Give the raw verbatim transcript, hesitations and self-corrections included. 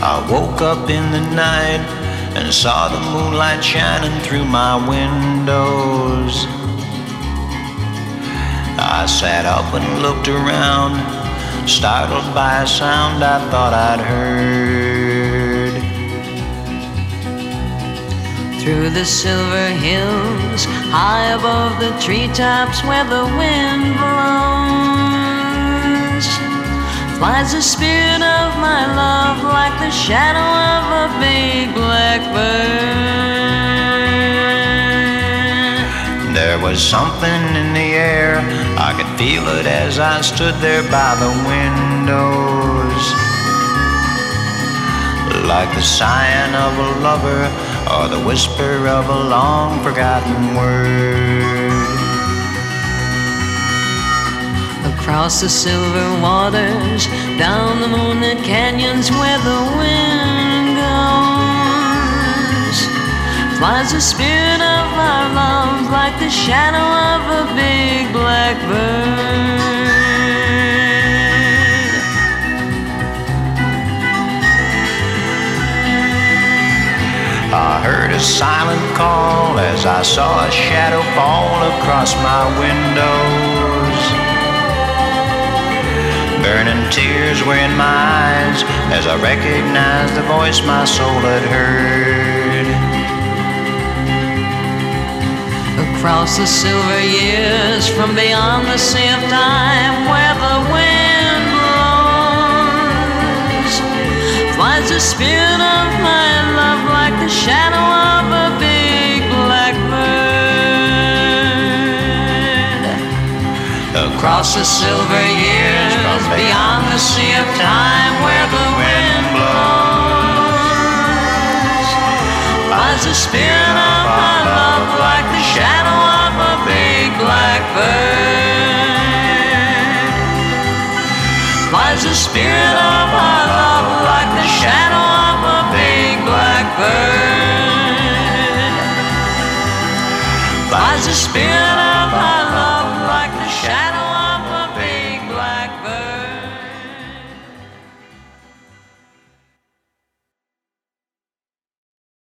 I woke up in the night and saw the moonlight shining through my windows. I sat up and looked around, startled by a sound I thought I'd heard. Through the silver hills, high above the treetops where the wind blows, flies the spirit of my love like the shadow of a big blackbird. There was something in the air, I could feel it as I stood there by the windows, like the sighing of a lover or the whisper of a long forgotten word. Across the silver waters, down the moonlit canyons where the wind goes, flies the spirit of our love like the shadow of a big blackbird. I heard a silent call as I saw a shadow fall across my windows. Burning tears were in my eyes as I recognized the voice my soul had heard. Across the silver years, from beyond the sea of time where the wind blows, flies the spirit of my love like the shadow of a big blackbird. Across the silver years, from beyond the sea of time where the wind blows, flies the spirit of my love like the shadow of a big blackbird. Flies the spirit of our love like the shadow of a big blackbird. Flies the spirit